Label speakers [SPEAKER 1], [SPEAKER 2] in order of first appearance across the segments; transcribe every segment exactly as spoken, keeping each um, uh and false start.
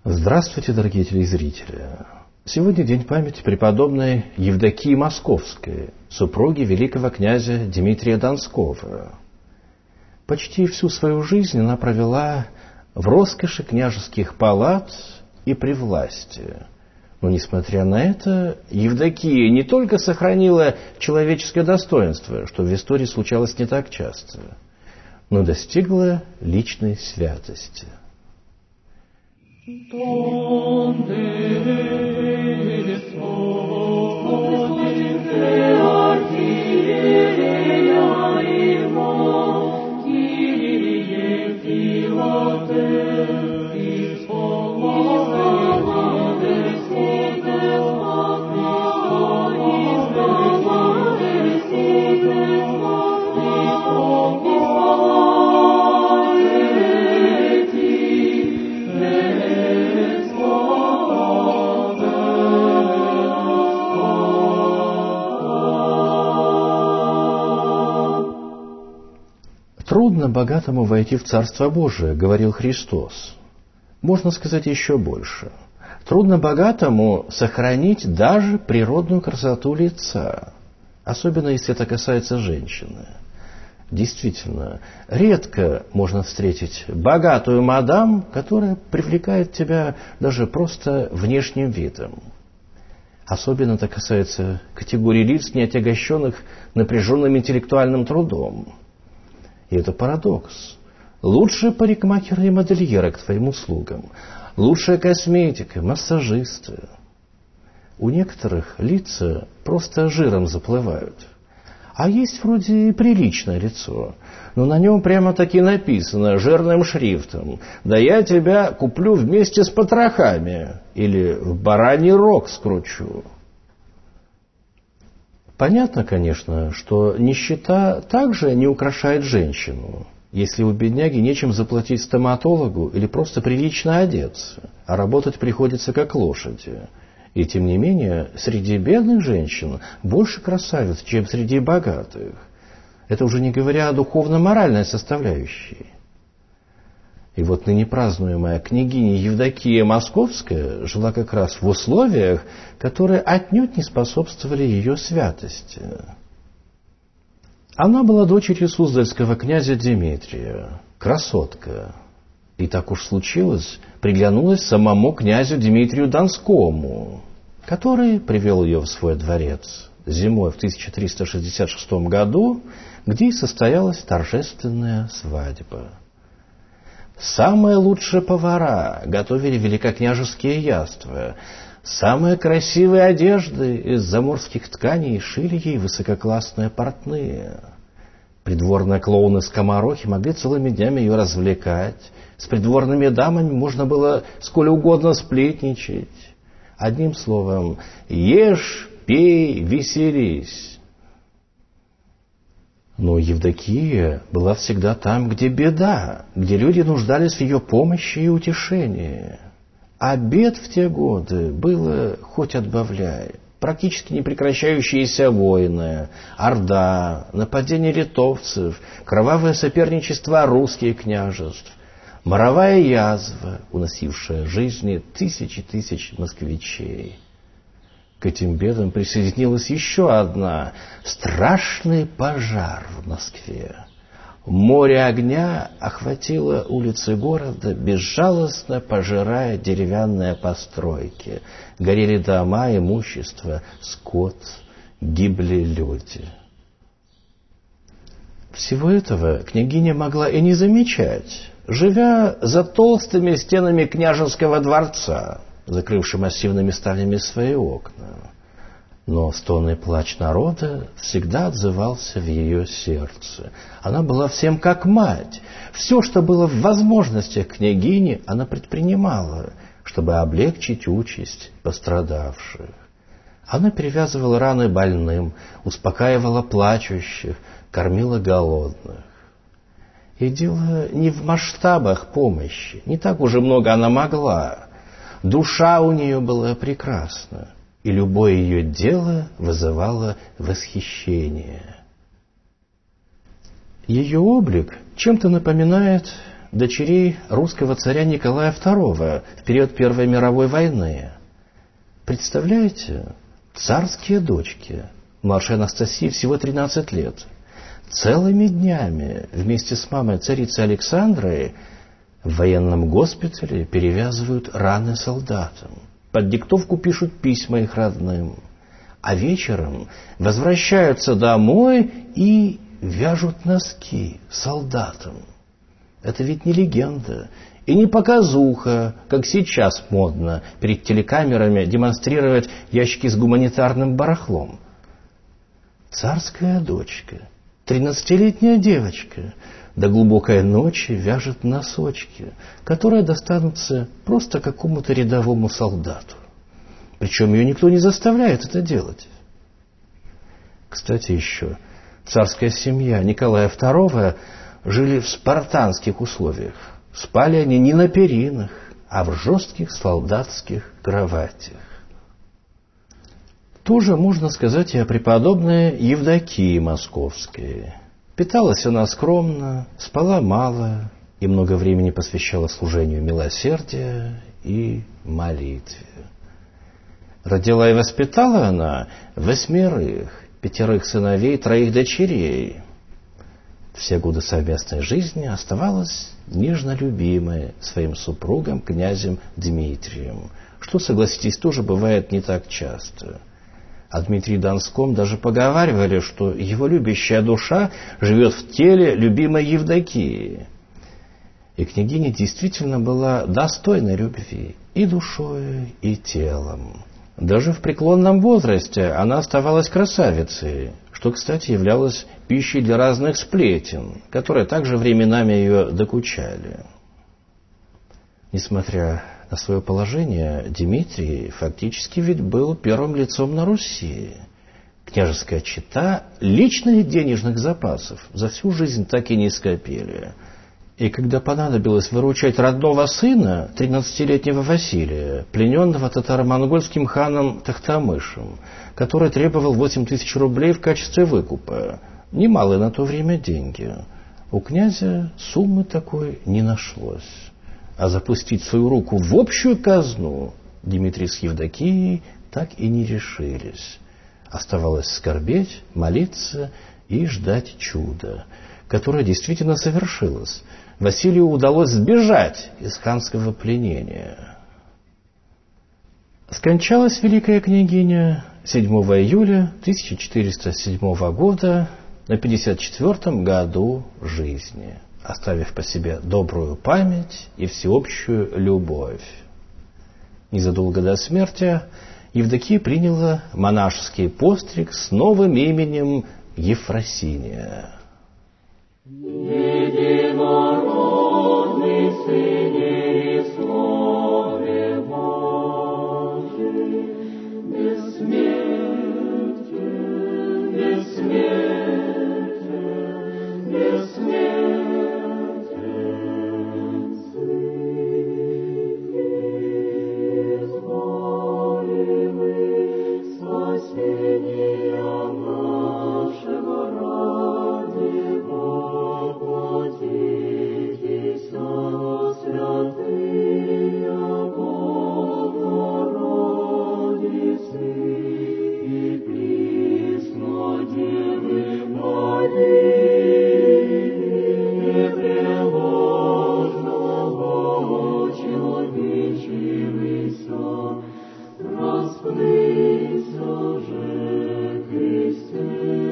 [SPEAKER 1] Здравствуйте, дорогие телезрители! Сегодня день памяти преподобной Евдокии Московской, супруги великого князя Дмитрия Донского. Почти всю свою жизнь она провела в роскоши княжеских палат и при власти. Но, несмотря на это, Евдокия не только сохранила человеческое достоинство, что в истории случалось не так часто, но достигла личной святости. «Трудно богатому войти в Царство Божие», — говорил Христос. Можно сказать еще больше. Трудно богатому сохранить даже природную красоту лица, особенно если это касается женщины. Действительно, редко можно встретить богатую мадам, которая привлекает тебя даже просто внешним видом. Особенно это касается категории лиц, не отягощенных напряженным интеллектуальным трудом. И это парадокс. Лучшие парикмахеры и модельеры к твоим услугам, лучшая косметика, массажисты. У некоторых лица просто жиром заплывают. А есть вроде и приличное лицо, но на нем прямо-таки написано жирным шрифтом: «Да я тебя куплю вместе с потрохами» или «в бараний рог скручу». Понятно, конечно, что нищета также не украшает женщину, если у бедняги нечем заплатить стоматологу или просто прилично одеться, а работать приходится как лошади. И тем не менее, среди бедных женщин больше красавиц, чем среди богатых. Это уже не говоря о духовно-моральной составляющей. И вот ныне празднуемая княгиня Евдокия Московская жила как раз в условиях, которые отнюдь не способствовали ее святости. Она была дочерью суздальского князя Дмитрия, красотка. И так уж случилось, приглянулась самому князю Дмитрию Донскому, который привел ее в свой дворец зимой в тысяча триста шестьдесят шестом году, где и состоялась торжественная свадьба. Самые лучшие повара готовили великокняжеские яства. Самые красивые одежды из заморских тканей шили ей высококлассные портные. Придворные клоуны-скоморохи могли целыми днями ее развлекать. С придворными дамами можно было сколь угодно сплетничать. Одним словом, ешь, пей, веселись. Но Евдокия была всегда там, где беда, где люди нуждались в ее помощи и утешении. А бед в те годы было хоть отбавляй. Практически непрекращающиеся войны, орда, нападение литовцев, кровавое соперничество русских княжеств, моровая язва, уносившая жизни тысячи тысяч москвичей. К этим бедам присоединилась еще одна – страшный пожар в Москве. Море огня охватило улицы города, безжалостно пожирая деревянные постройки. Горели дома, имущество, скот, гибли люди. Всего этого княгиня могла и не замечать, живя за толстыми стенами княжеского дворца, закрывший массивными ставнями свои окна. Но стон и плач народа всегда отзывался в ее сердце. Она была всем как мать. Все, что было в возможностях княгини, она предпринимала, чтобы облегчить участь пострадавших. Она перевязывала раны больным, успокаивала плачущих, кормила голодных. И дело не в масштабах помощи. Не так уже много она могла. Душа у нее была прекрасна, и любое ее дело вызывало восхищение. Ее облик чем-то напоминает дочерей русского царя Николая второго в период Первой мировой войны. Представляете, царские дочки, младшей Анастасии всего тринадцать лет, целыми днями вместе с мамой царицы Александрой в военном госпитале перевязывают раны солдатам, под диктовку пишут письма их родным, а вечером возвращаются домой и вяжут носки солдатам. Это ведь не легенда и не показуха, как сейчас модно перед телекамерами демонстрировать ящики с гуманитарным барахлом. Царская дочка, тринадцатилетняя девочка, до глубокой ночи вяжет носочки, которые достанутся просто какому-то рядовому солдату. Причем ее никто не заставляет это делать. Кстати, еще царская семья Николая второго жили в спартанских условиях. Спали они не на перинах, а в жестких солдатских кроватях. Тоже можно сказать и о преподобной Евдокии Московской. Питалась она скромно, спала мало и много времени посвящала служению милосердия и молитве. Родила и воспитала она восьмерых, пятерых сыновей, троих дочерей. Все годы совместной жизни оставалась нежно любимой своим супругом, князем Дмитрием, что, согласитесь, тоже бывает не так часто. О Дмитрии Донском даже поговаривали, что его любящая душа живет в теле любимой Евдокии. И княгиня действительно была достойна любви и душой, и телом. Даже в преклонном возрасте она оставалась красавицей, что, кстати, являлось пищей для разных сплетен, которые также временами ее докучали. Несмотря на свое положение, Дмитрий фактически ведь был первым лицом на Руси. Княжеская чета личных денежных запасов за всю жизнь так и не скопили. И когда понадобилось выручать родного сына, тринадцатилетнего Василия, плененного татаро-монгольским ханом Тохтамышем, который требовал восемь тысяч рублей в качестве выкупа, немалые на то время деньги, у князя суммы такой не нашлось. А запустить свою руку в общую казну Дмитрий с Евдокией так и не решились. Оставалось скорбеть, молиться и ждать чуда, которое действительно совершилось. Василию удалось сбежать из ханского пленения. Скончалась великая княгиня седьмого июля тысяча четыреста седьмого года на пятьдесят четвёртом году жизни, оставив по себе добрую память и всеобщую любовь. Незадолго до смерти Евдокия приняла монашеский постриг с новым именем Ефросиния. Единородный Сыне и Слове Божий, бессмертен, бессмертен, бессмертен Сын, избавимый спасения нашего ради воплотитесь, святые Богородицы и присно Девы Марии, непреложного человечивайся, расплыся же Христе.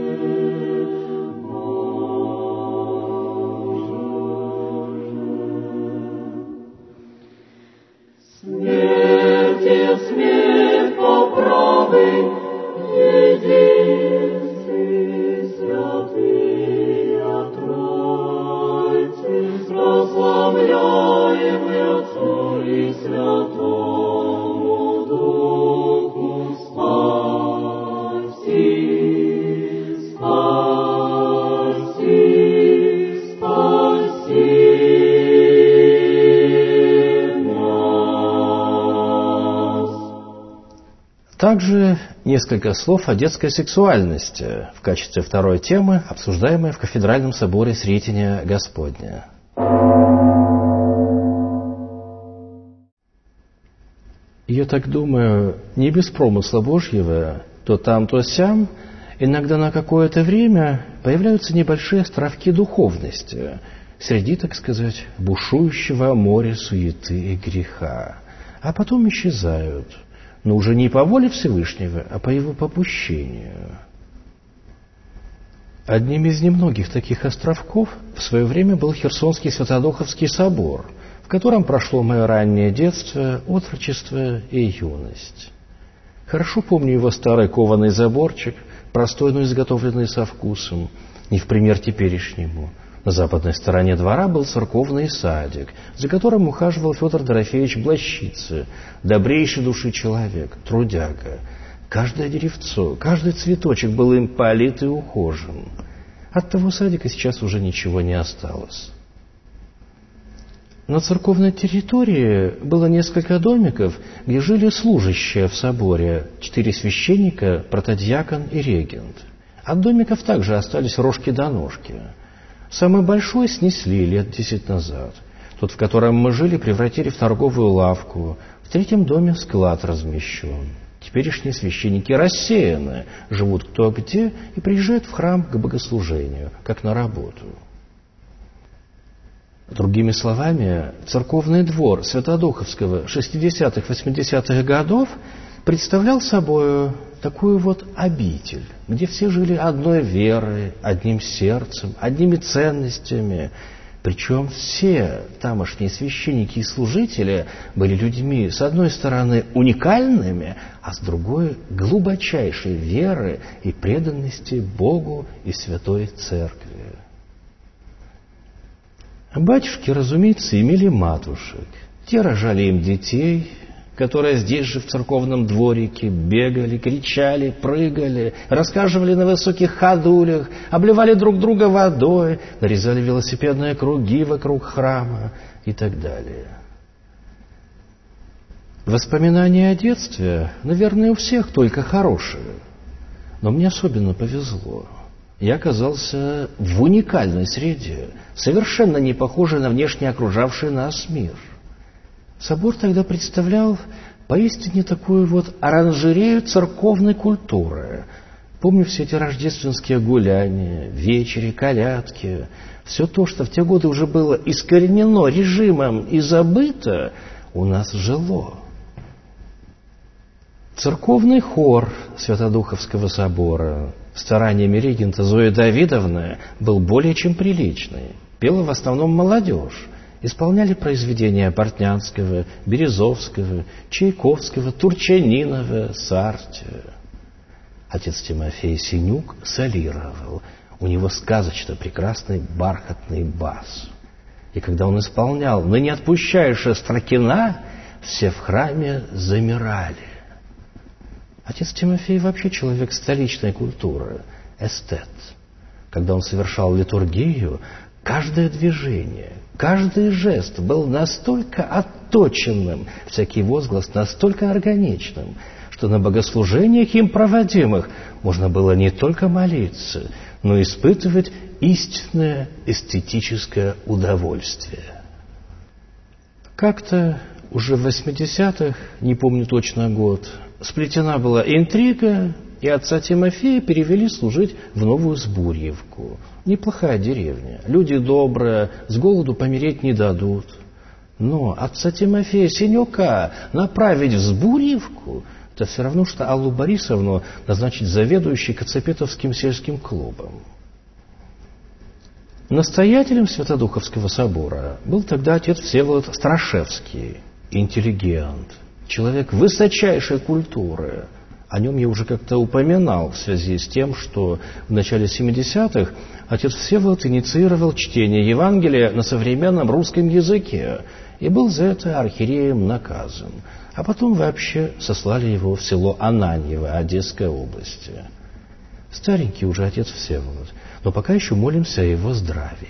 [SPEAKER 1] Смерть по правой единицы, святые Тройцы, прославляемый Отцу и Святому Духу, спаси, спаси, спаси. Также несколько слов о детской сексуальности в качестве второй темы, обсуждаемой в Кафедральном соборе Сретения Господня. Я так думаю, не без промысла Божьего, то там, то сям, иногда на какое-то время появляются небольшие островки духовности среди, так сказать, бушующего моря суеты и греха, а потом исчезают, но уже не по воле Всевышнего, а по его попущению. Одним из немногих таких островков в свое время был Херсонский Святодуховский собор, в котором прошло мое раннее детство, отрочество и юность. Хорошо помню его старый кованый заборчик, простой, но изготовленный со вкусом, не в пример теперешнему. На западной стороне двора был церковный садик, за которым ухаживал Федор Дорофеевич Блащица, добрейший души человек, трудяга. Каждое деревцо, каждый цветочек был им полит и ухожен. От того садика сейчас уже ничего не осталось. На церковной территории было несколько домиков, где жили служащие в соборе, четыре священника, протодиакон и регент. От домиков также остались рожки до ножки. Самый большой снесли лет десять назад. Тот, в котором мы жили, превратили в торговую лавку. В третьем доме склад размещен. Теперешние священники рассеяны, живут кто где и приезжают в храм к богослужению, как на работу. Другими словами, церковный двор Святодуховского шестидесятых-восьмидесятых годов представлял собой такую вот обитель, где все жили одной верой, одним сердцем, одними ценностями. Причем все тамошние священники и служители были людьми, с одной стороны, уникальными, а с другой – глубочайшей веры и преданности Богу и Святой Церкви. Батюшки, разумеется, имели матушек. Те рожали им детей, которые здесь же в церковном дворике бегали, кричали, прыгали, рассказывали на высоких ходулях, обливали друг друга водой, нарезали велосипедные круги вокруг храма и так далее. Воспоминания о детстве, наверное, у всех только хорошие, но мне особенно повезло. Я оказался в уникальной среде, совершенно не похожей на внешне окружавший нас мир. Собор тогда представлял поистине такую вот оранжерею церковной культуры. Помню все эти рождественские гуляния, вечери, колядки. Все то, что в те годы уже было искоренено режимом и забыто, у нас жило. Церковный хор Святодуховского собора стараниями регента Зои Давидовны был более чем приличный. Пела в основном молодежь. Исполняли произведения Портнянского, Березовского, Чайковского, Турчанинова, Сарти. Отец Тимофей Синюк солировал. У него сказочно прекрасный бархатный бас. И когда он исполнял «Ныне отпущаешь Острокина», все в храме замирали. Отец Тимофей вообще человек столичной культуры, эстет. Когда он совершал литургию, каждое движение, каждый жест был настолько отточенным, всякий возглас настолько органичным, что на богослужениях им проводимых можно было не только молиться, но и испытывать истинное эстетическое удовольствие. Как-то уже в восьмидесятых, не помню точно год, сплетена была интрига, и отца Тимофея перевели служить в Новую Сбурьевку. Неплохая деревня, люди добрые, с голоду помереть не дадут. Но отца Тимофея Синюка направить в Сбурьевку – это все равно, что Аллу Борисовну назначить заведующей Коцепетовским сельским клубом. Настоятелем Святодуховского собора был тогда отец Всеволод Страшевский, интеллигент, человек высочайшей культуры. О нем я уже как-то упоминал в связи с тем, что в начале семидесятых отец Всеволод инициировал чтение Евангелия на современном русском языке и был за это архиереем наказан. А потом вообще сослали его в село Ананьево Одесской области. Старенький уже отец Всеволод, но пока еще молимся о его здравии.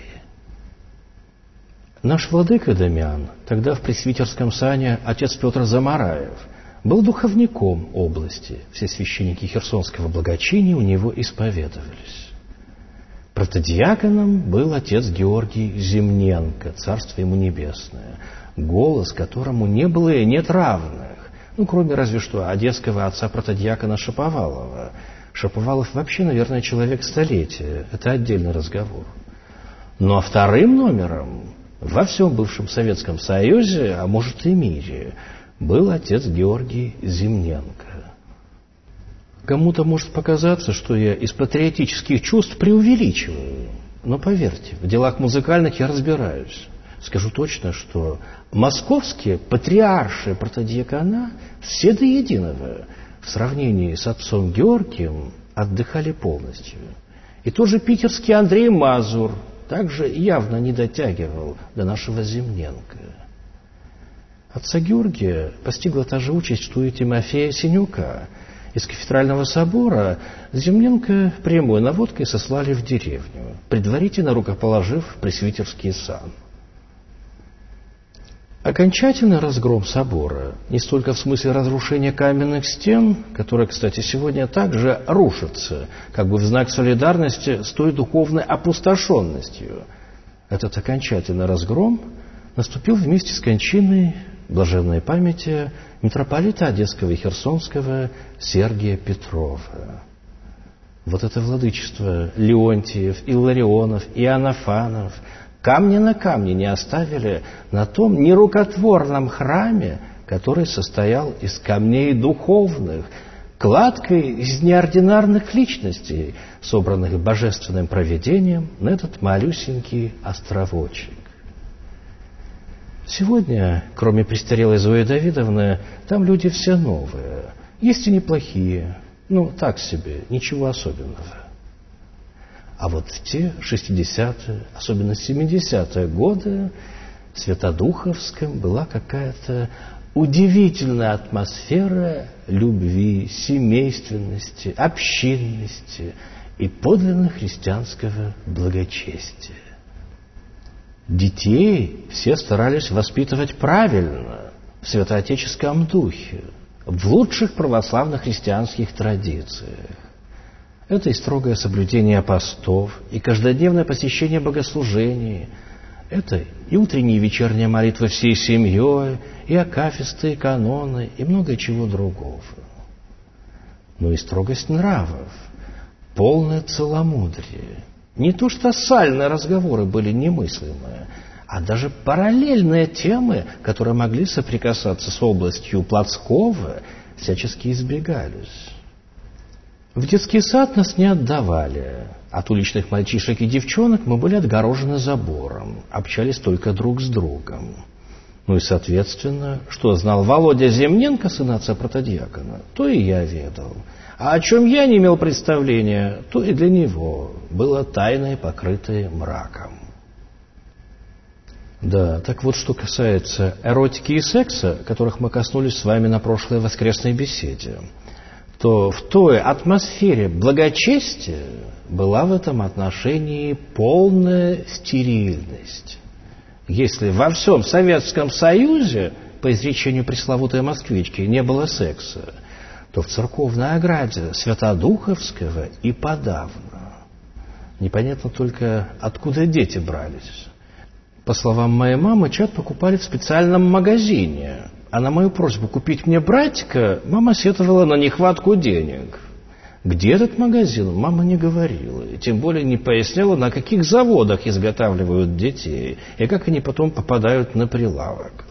[SPEAKER 1] Наш владыка Дамиан, тогда в пресвитерском сане отец Петр Замараев, был духовником области. Все священники Херсонского благочиния у него исповедовались. Протодиаконом был отец Георгий Зимненко, царство ему небесное, голос которому не было и нет равных. Ну, кроме разве что одесского отца протодиакона Шаповалова. Шаповалов вообще, наверное, человек столетия. Это отдельный разговор. Ну, а вторым номером во всем бывшем Советском Союзе, а может и мире, был отец Георгий Зимненко. Кому-то может показаться, что я из патриотических чувств преувеличиваю. Но поверьте, в делах музыкальных я разбираюсь. Скажу точно, что московские патриарши протодиакона все до единого в сравнении с отцом Георгием отдыхали полностью. И тот же питерский Андрей Мазур также явно не дотягивал до нашего Зимненко. Отца Георгия постигла та же участь, что и Тимофея Синюка. Из кафедрального собора Зимненко прямой наводкой сослали в деревню, предварительно рукоположив пресвитерский сан. Окончательный разгром собора, не столько в смысле разрушения каменных стен, которые, кстати, сегодня также рушатся, как бы в знак солидарности с той духовной опустошенностью. Этот окончательный разгром наступил вместе с кончиной блаженной памяти митрополита Одесского и Херсонского Сергия Петрова. Вот это владычество Леонтиев, Илларионов, Иоаннафанов камня на камне не оставили на том нерукотворном храме, который состоял из камней духовных, кладкой из неординарных личностей, собранных божественным провидением на этот малюсенький островочек. Сегодня, кроме престарелой Зои Давидовны, там люди все новые. Есть и неплохие, ну, так себе, ничего особенного. А вот в те шестидесятые, особенно семидесятые годы, в Святодуховском была какая-то удивительная атмосфера любви, семейственности, общинности и подлинно христианского благочестия. Детей все старались воспитывать правильно, в святоотеческом духе, в лучших православных христианских традициях. Это и строгое соблюдение постов, и каждодневное посещение богослужений. Это и утренние и вечерние молитвы всей семьей, и акафисты, и каноны, и много чего другого. Но и строгость нравов, полное целомудрие. Не то что сальные разговоры были немыслимые, а даже параллельные темы, которые могли соприкасаться с областью плотского, всячески избегались. В детский сад нас не отдавали. От уличных мальчишек и девчонок мы были отгорожены забором, общались только друг с другом. Ну и, соответственно, что знал Володя Зимненко, сын отца протодиакона, то и я ведал. А о чем я не имел представления, то и для него было тайной, покрытой мраком. Да, так вот, что касается эротики и секса, которых мы коснулись с вами на прошлой воскресной беседе, то в той атмосфере благочестия была в этом отношении полная стерильность. Если во всем Советском Союзе, по изречению пресловутой москвички, не было секса, то в церковной ограде Святодуховского и подавно. Непонятно только, откуда дети брались. По словам моей мамы, чад покупали в специальном магазине, а на мою просьбу купить мне братика мама сетовала на нехватку денег. Где этот магазин, мама не говорила, и тем более не поясняла, на каких заводах изготавливают детей, и как они потом попадают на прилавок.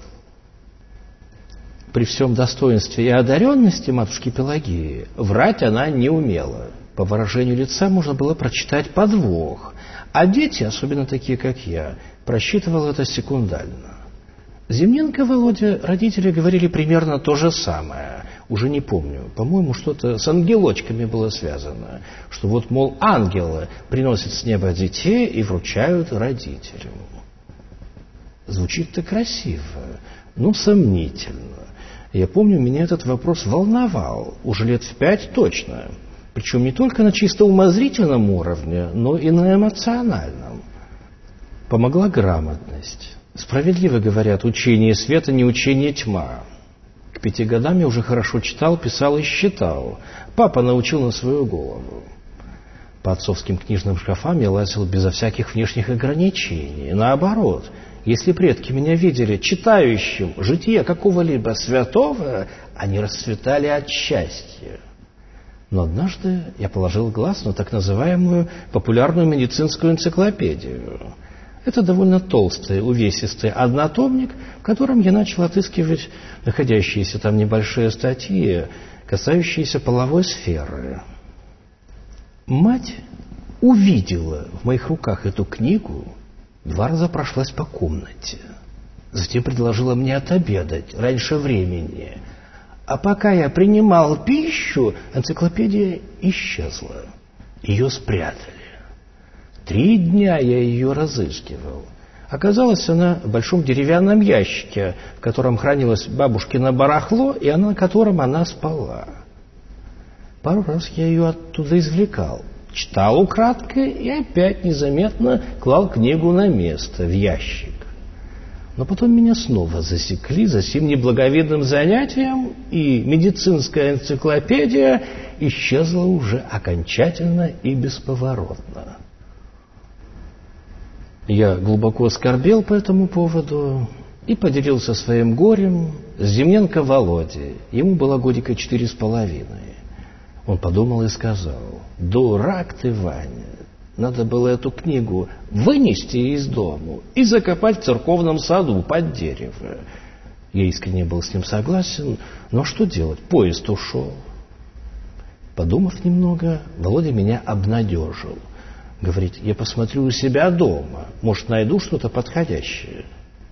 [SPEAKER 1] При всем достоинстве и одаренности матушки Пелагеи врать она не умела. По выражению лица можно было прочитать подвох, а дети, особенно такие, как я, просчитывал это секундально. Зимненко Володя родители говорили примерно то же самое. Уже не помню. По-моему, что-то с ангелочками было связано. Что вот, мол, ангелы приносят с неба детей и вручают родителям. Звучит-то красиво, но сомнительно. Я помню, меня этот вопрос волновал. Уже лет в пять точно. Причем не только на чисто умозрительном уровне, но и на эмоциональном. Помогла грамотность. Справедливо говорят, учение света не учение тьма. К пяти годам я уже хорошо читал, писал и считал. Папа научил на свою голову. По отцовским книжным шкафам я лазил безо всяких внешних ограничений. Наоборот, Если предки меня видели читающим житие какого-либо святого, они расцветали от счастья. Но однажды я положил глаз на так называемую популярную медицинскую энциклопедию. Это довольно толстый, увесистый однотомник, в котором я начал отыскивать находящиеся там небольшие статьи, касающиеся половой сферы. Мать увидела в моих руках эту книгу, два раза прошлась по комнате. Затем предложила мне отобедать раньше времени. А пока я принимал пищу, энциклопедия исчезла. Ее спрятали. Три дня я ее разыскивал. Оказалось, она в большом деревянном ящике, в котором хранилось бабушкино барахло, и на котором она спала. Пару раз я ее оттуда извлекал, читал украдкой и опять незаметно клал книгу на место, в ящик. Но потом меня снова засекли за сим неблаговидным занятием, и медицинская энциклопедия исчезла уже окончательно и бесповоротно. Я глубоко оскорбел по этому поводу и поделился своим горем с Зименко Володей. Ему было годика четыре с половиной. Он подумал и сказал: «Дурак ты, Ваня, надо было эту книгу вынести из дому и закопать в церковном саду под дерево». Я искренне был с ним согласен, но что делать? Поезд ушел. Подумав немного, Володя меня обнадежил. Говорит: я посмотрю у себя дома, может, найду что-то подходящее.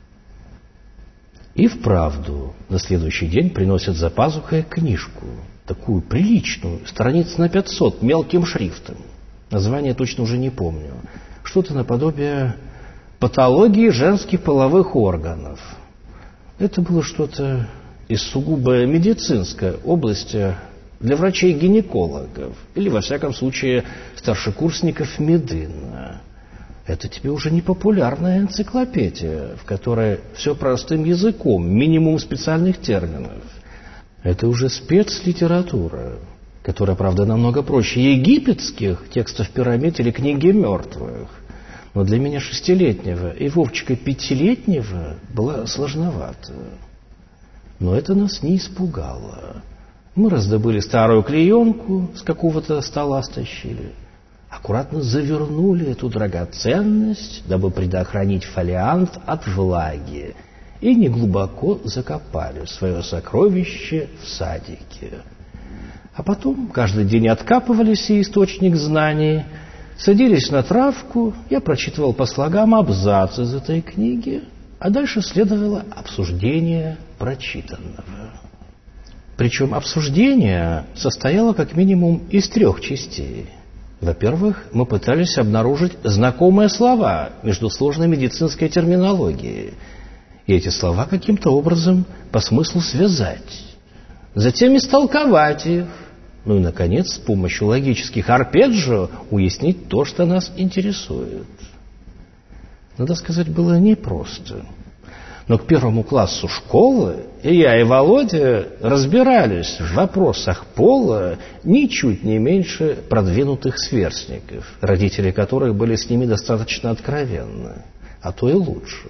[SPEAKER 1] И вправду, на следующий день приносят за пазухой книжку, такую приличную, страниц на пятьсот, мелким шрифтом. Название точно уже не помню. Что-то наподобие «Патологии женских половых органов». Это было что-то из сугубо медицинской области, для врачей-гинекологов, или, во всяком случае, старшекурсников медына. Это тебе уже не популярная энциклопедия, в которой все простым языком, минимум специальных терминов. Это уже спецлитература, которая, правда, намного проще египетских текстов пирамид или книги мертвых. Но для меня шестилетнего и Вовчика пятилетнего было сложновато. Но это нас не испугало. Мы раздобыли старую клеенку, с какого-то стола стащили, аккуратно завернули эту драгоценность, дабы предохранить фолиант от влаги, и неглубоко закопали свое сокровище в садике. А потом каждый день откапывали сей источник знаний, садились на травку, я прочитывал по слогам абзац из этой книги, а дальше следовало обсуждение прочитанного. Причем обсуждение состояло как минимум из трех частей. Во-первых, мы пытались обнаружить знакомые слова между сложной медицинской терминологией, и эти слова каким-то образом по смыслу связать. Затем истолковать их. Ну и, наконец, с помощью логических арпеджио уяснить то, что нас интересует. Надо сказать, было непросто. Но к первому классу школы и я, и Володя разбирались в вопросах пола ничуть не меньше продвинутых сверстников, родители которых были с ними достаточно откровенны, а то и лучше.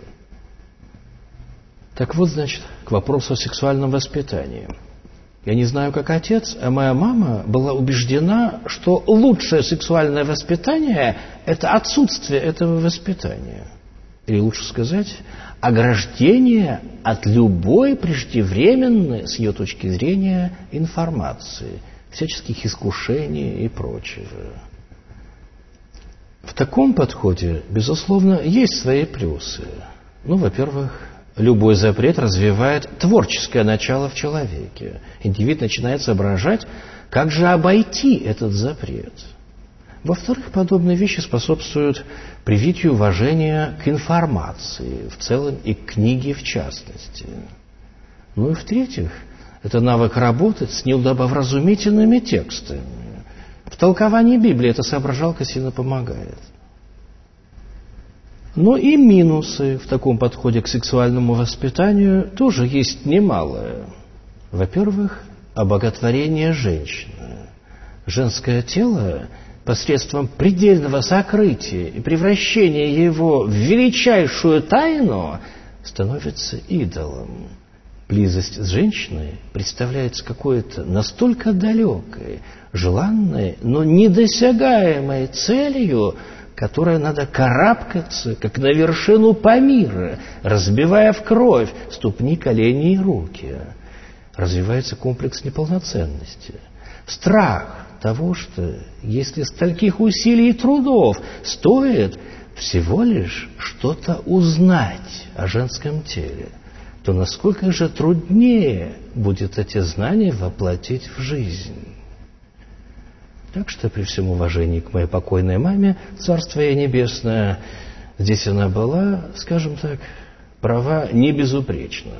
[SPEAKER 1] Так вот, значит, к вопросу о сексуальном воспитании. Я не знаю, как отец, а моя мама была убеждена, что лучшее сексуальное воспитание – это отсутствие этого воспитания. Или лучше сказать, ограждение от любой преждевременной, с ее точки зрения, информации, всяческих искушений и прочего. В таком подходе, безусловно, есть свои плюсы. Ну, во-первых, любой запрет развивает творческое начало в человеке. Индивид начинает соображать, как же обойти этот запрет. Во-вторых, подобные вещи способствуют привитию уважения к информации в целом и к книге в частности. Ну и в-третьих, это навык работать с неудобовразумительными текстами. В толковании Библии эта соображалка сильно помогает. Но и минусы в таком подходе к сексуальному воспитанию тоже есть немалое. Во-первых, обоготворение женщины. Женское тело посредством предельного сокрытия и превращения его в величайшую тайну, становится идолом. Близость с женщиной представляется какой-то настолько далекой, желанной, но недосягаемой целью, которой надо карабкаться, как на вершину Памира, разбивая в кровь ступни, колени и руки. Развивается комплекс неполноценности. Страх того, что если стольких усилий и трудов стоит всего лишь что-то узнать о женском теле, то насколько же труднее будет эти знания воплотить в жизнь. Так что при всем уважении к моей покойной маме, царство ей небесное, здесь она была, скажем так, права не безупречно.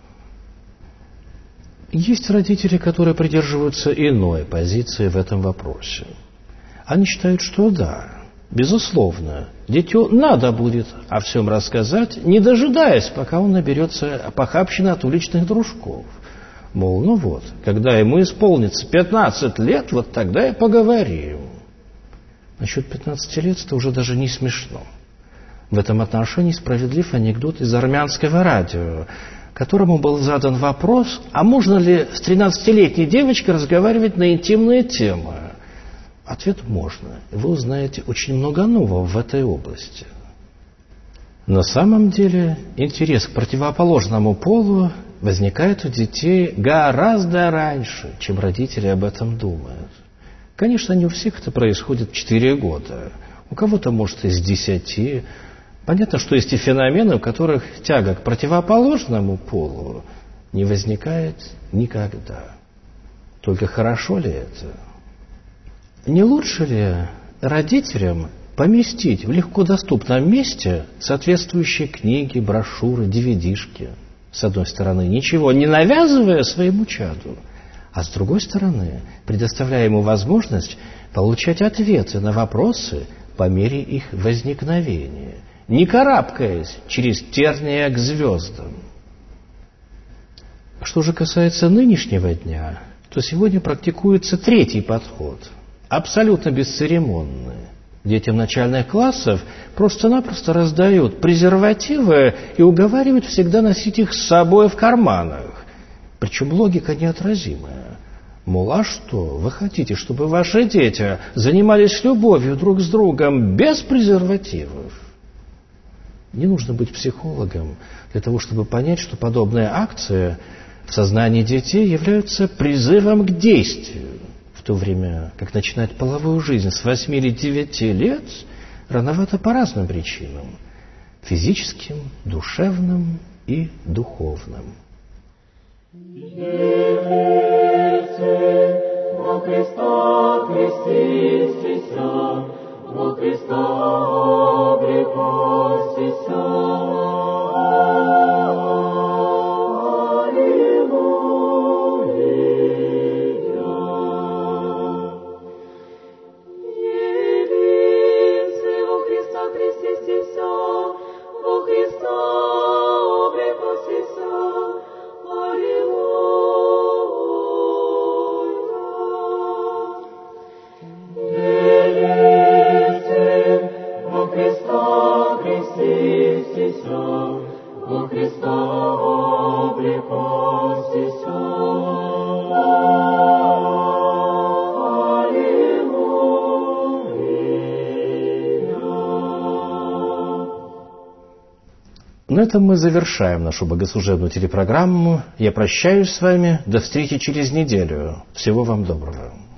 [SPEAKER 1] Есть родители, которые придерживаются иной позиции в этом вопросе. Они считают, что да, безусловно, дитю надо будет о всем рассказать, не дожидаясь, пока он наберется похабщины от уличных дружков. Мол, ну вот, когда ему исполнится пятнадцать лет, вот тогда и поговорим. Насчет пятнадцати лет это уже даже не смешно. В этом отношении справедлив анекдот из армянского радио, которому был задан вопрос, а можно ли с тринадцатилетней девочкой разговаривать на интимные темы? Ответ – можно. Вы узнаете очень много нового в этой области. На самом деле интерес к противоположному полу возникает у детей гораздо раньше, чем родители об этом думают. Конечно, не у всех это происходит в четыре года. У кого-то, может, и с десяти. Понятно, что есть и феномены, у которых тяга к противоположному полу не возникает никогда. Только хорошо ли это? Не лучше ли родителям поместить в легкодоступном месте соответствующие книги, брошюры, ди ви ди-шки? С одной стороны, ничего не навязывая своему чаду, а с другой стороны, предоставляя ему возможность получать ответы на вопросы по мере их возникновения, не карабкаясь через терния к звездам. Что же касается нынешнего дня, то сегодня практикуется третий подход, абсолютно бесцеремонный. Детям начальных классов просто-напросто раздают презервативы и уговаривают всегда носить их с собой в карманах. Причем логика неотразимая. Мол, а что, вы хотите, чтобы ваши дети занимались любовью друг с другом без презервативов? Не нужно быть психологом для того, чтобы понять, что подобные акции в сознании детей являются призывом к действию. В то время как начинать половую жизнь с восьми или девяти лет рановато по разным причинам. Физическим, душевным и духовным.
[SPEAKER 2] Во Христа крестися, во Христа облекся.
[SPEAKER 1] На этом мы завершаем нашу богослужебную телепрограмму. Я прощаюсь с вами. До встречи через неделю. Всего вам доброго.